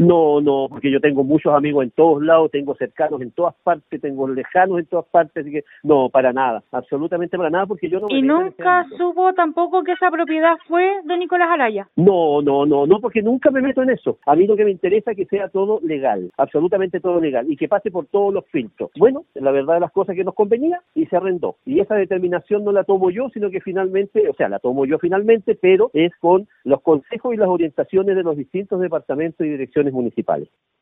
No, no, porque yo tengo muchos amigos en todos lados, tengo cercanos en todas partes, tengo lejanos en todas partes, así que no, para nada, absolutamente para nada, porque yo no me ¿Y meto en ese nunca ámbito. supo tampoco que esa propiedad fue de Nicolás Araya? No, no, no, no, porque nunca me meto en eso. A mí lo que me interesa es que sea todo legal, absolutamente todo legal, y que pase por todos los filtros. Bueno, la verdad de las cosas que nos convenía y se arrendó. Y esa determinación no la tomo yo, sino que finalmente, o sea, la tomo yo finalmente, pero es con los consejos y las orientaciones de los distintos departamentos y direcciones municipales.